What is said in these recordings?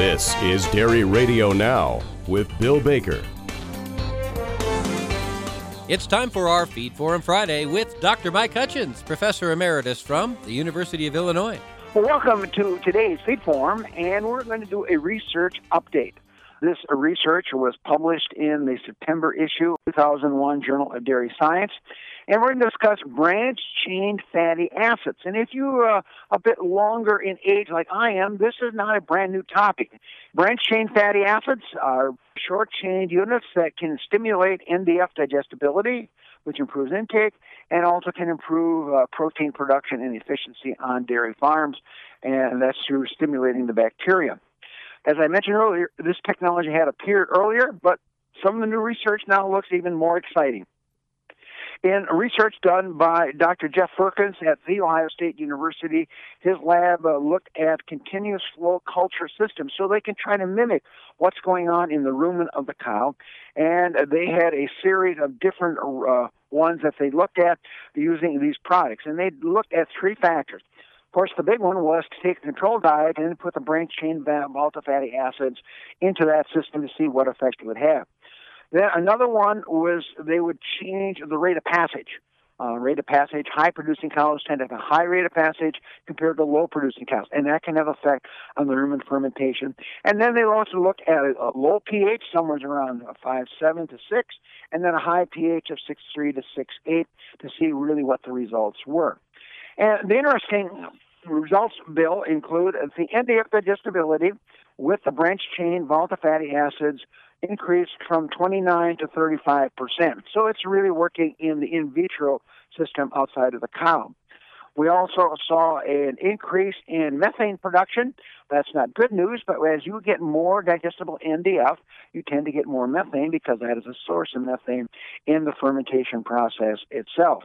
This is Dairy Radio Now with Bill Baker. It's time for our Feed Forum Friday with Dr. Mike Hutchins, Professor Emeritus from the University of Illinois. Well, welcome to today's Feed Forum, and we're going to do a research update. This research was published in the September issue, 2001 Journal of Dairy Science, and we're going to discuss branched-chain fatty acids. And if you're a bit longer in age like I am, this is not a brand new topic. Branched-chain fatty acids are short-chain units that can stimulate NDF digestibility, which improves intake, and also can improve protein production and efficiency on dairy farms, and that's through stimulating the bacteria. As I mentioned earlier, this technology had appeared earlier, but some of the new research now looks even more exciting. In research done by Dr. Jeff Firkins at The Ohio State University, his lab looked at continuous flow culture systems so they can try to mimic what's going on in the rumen of the cow. And they had a series of different ones that they looked at using these products. And they looked at three factors. Of course, the big one was to take a control diet and put the branched-chain volatile fatty acids into that system to see what effect it would have. Then another one was they would change the rate of passage. High-producing cows tend to have a high rate of passage compared to low-producing cows, and that can have effect on the rumen fermentation. And then they also look at a low pH, somewhere around 5.7 to 6, and then a high pH of 6.3 to 6.8 to see really what the results were. And the interesting results, Bill, include the NDF digestibility with the branched-chain volatile fatty acids increased from 29 to 35%. So it's really working in the in vitro system outside of the cow. We also saw an increase in methane production. That's not good news, but as you get more digestible NDF, you tend to get more methane because that is a source of methane in the fermentation process itself.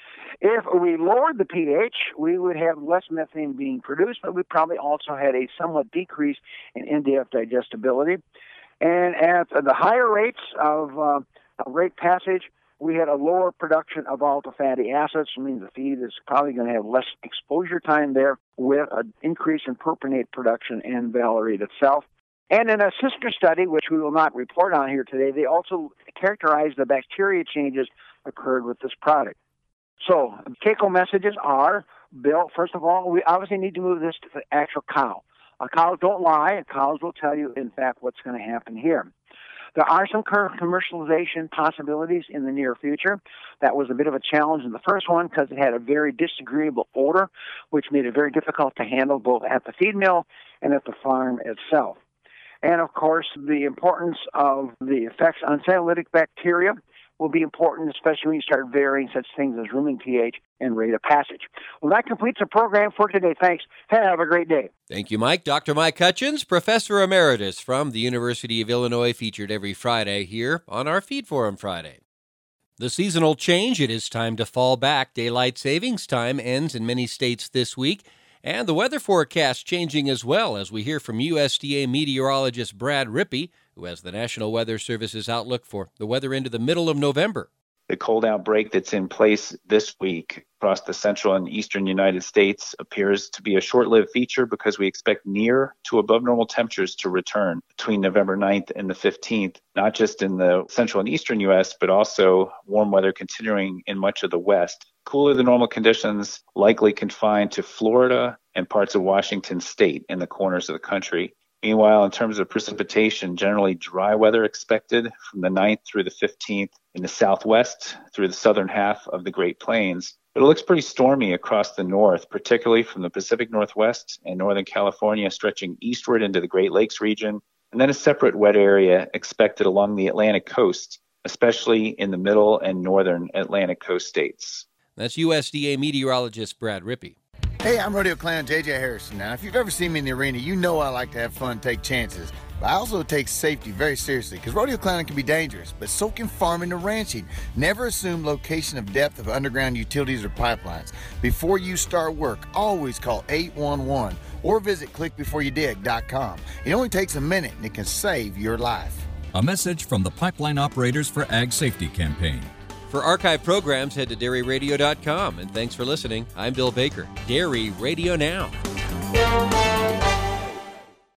If we lowered the pH, we would have less methane being produced, but we probably also had a somewhat decrease in NDF digestibility. And at the higher rates of rate passage, we had a lower production of volatile fatty acids, which means the feed is probably going to have less exposure time there with an increase in propionate production and valerate itself. And in a sister study, which we will not report on here today, they also characterized the bacteria changes occurred with this product. So, take-home messages are, Bill, first of all, we obviously need to move this to the actual cow. Cows don't lie. Cows will tell you, in fact, what's going to happen here. There are some commercialization possibilities in the near future. That was a bit of a challenge in the first one because it had a very disagreeable odor, which made it very difficult to handle both at the feed mill and at the farm itself. And, of course, the importance of the effects on cellulitic bacteria will be important, especially when you start varying such things as rumen pH and rate of passage. Well, that completes the program for today. Thanks. Have a great day. Thank you, Mike. Dr. Mike Hutchins, Professor Emeritus from the University of Illinois, featured every Friday here on our Feed Forum Friday. The seasonal change, it is time to fall back. Daylight savings time ends in many states this week, and the weather forecast changing as well, as we hear from USDA meteorologist Brad Rippey, who has the National Weather Service's outlook for the weather into the middle of November. The cold outbreak that's in place this week across the central and eastern United States appears to be a short-lived feature because we expect near to above normal temperatures to return between November 9th and the 15th, not just in the central and eastern U.S., but also warm weather continuing in much of the West. Cooler than normal conditions likely confined to Florida and parts of Washington state in the corners of the country. Meanwhile, in terms of precipitation, generally dry weather expected from the 9th through the 15th in the southwest through the southern half of the Great Plains. But it looks pretty stormy across the north, particularly from the Pacific Northwest and Northern California stretching eastward into the Great Lakes region, and then a separate wet area expected along the Atlantic coast, especially in the middle and northern Atlantic coast states. That's USDA meteorologist Brad Rippey. Hey, I'm Rodeo Clown JJ Harrison. Now, if you've ever seen me in the arena, you know I like to have fun and take chances. But I also take safety very seriously because rodeo clowning can be dangerous, but so can farming and ranching. Never assume location of depth of underground utilities or pipelines. Before you start work, always call 811 or visit clickbeforeyoudig.com. It only takes a minute and it can save your life. A message from the Pipeline Operators for Ag Safety campaign. For archive programs, head to dairyradio.com. And thanks for listening. I'm Bill Baker. Dairy Radio Now.